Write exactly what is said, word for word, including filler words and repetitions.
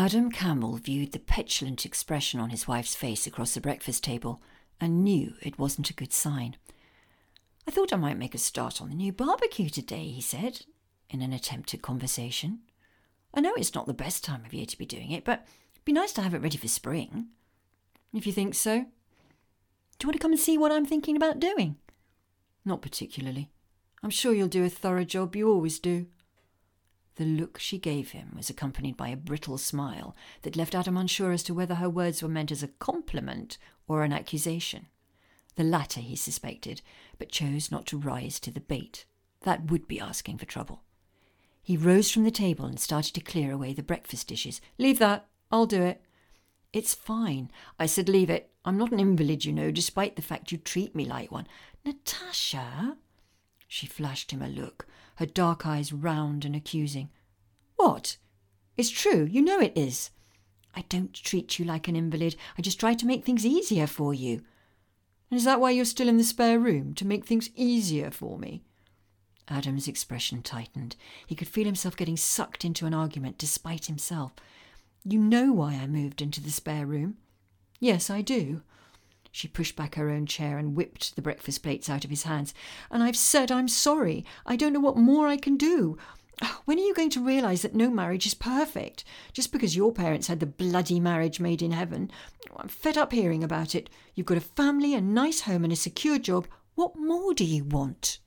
Adam Campbell viewed the petulant expression on his wife's face across the breakfast table and knew it wasn't a good sign. "I thought I might make a start on the new barbecue today," he said, in an attempt at conversation. "I know it's not the best time of year to be doing it, but it'd be nice to have it ready for spring." "If you think so." "Do you want to come and see what I'm thinking about doing?" "Not particularly. I'm sure you'll do a thorough job, you always do." The look she gave him was accompanied by a brittle smile that left Adam unsure as to whether her words were meant as a compliment or an accusation. The latter, he suspected, but chose not to rise to the bait. That would be asking for trouble. He rose from the table and started to clear away the breakfast dishes. "Leave that. I'll do it." "It's fine." I said leave it. I'm not an invalid, you know, despite the fact you treat me like one. "Natasha!" She flashed him a look, her dark eyes round and accusing. "What? It's true. You know it is." "I don't treat you like an invalid. I just try to make things easier for you." "And is that why you're still in the spare room? To make things easier for me?" Adam's expression tightened. He could feel himself getting sucked into an argument despite himself. "You know why I moved into the spare room?" "Yes, I do." She pushed back her own chair and whipped the breakfast plates out of his hands. "And I've said I'm sorry. I don't know what more I can do. When are you going to realise that no marriage is perfect? Just because your parents had the bloody marriage made in heaven. I'm fed up hearing about it. You've got a family, a nice home and a secure job. What more do you want?"